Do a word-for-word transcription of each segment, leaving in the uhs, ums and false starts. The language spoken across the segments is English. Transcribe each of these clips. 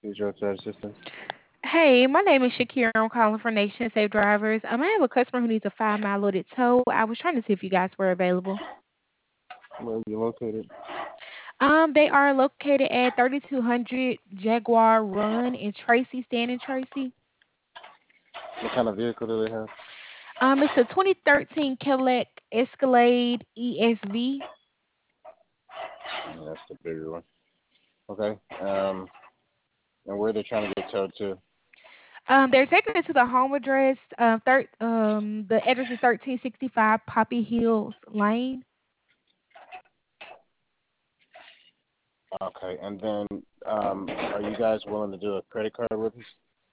Is your roadside assistance? Hey, my name is Shakira. I'm calling for Nation Safe Drivers. Um, I have a customer who needs a five mile loaded tow. I was trying to see if you guys were available. Where are you located? Um, they are located at thirty-two hundred Jaguar Run in Tracy, Stan Tracy. What kind of vehicle do they have? Um, it's a twenty thirteen Cadillac Escalade E S V. Yeah, that's the bigger one. Okay. Um, and where they're trying to get towed to? Um, they're taking it to the home address. Um, thir- um, the address is thirteen sixty-five Poppy Hills Lane. Okay. And then, um, are you guys willing to do a credit card with us?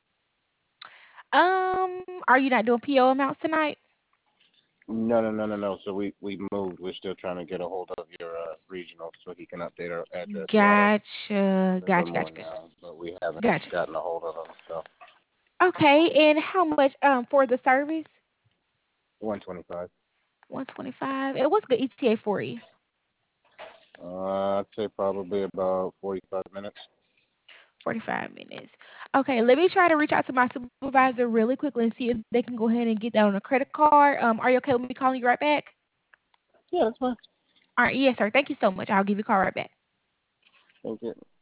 Um, are you not doing P O amounts tonight? No, no, no, no, no. So we we moved. We're still trying to get a hold of your uh, regional so he can update our address. A lot of Gotcha, there's gotcha, one gotcha, more gotcha. now, but we haven't Gotcha. gotten a hold of them. So Okay, and how much um for the service? one twenty five. One twenty five. And what's good E T A for you? Uh, I'd say probably about forty five minutes. Forty five minutes. Okay, let me try to reach out to my supervisor really quickly and see if they can go ahead and get that on a credit card. Um, are you okay with me calling you right back? Yeah, that's fine. All right, yes, sir. Thank you so much. I'll give you a call right back. Thank you.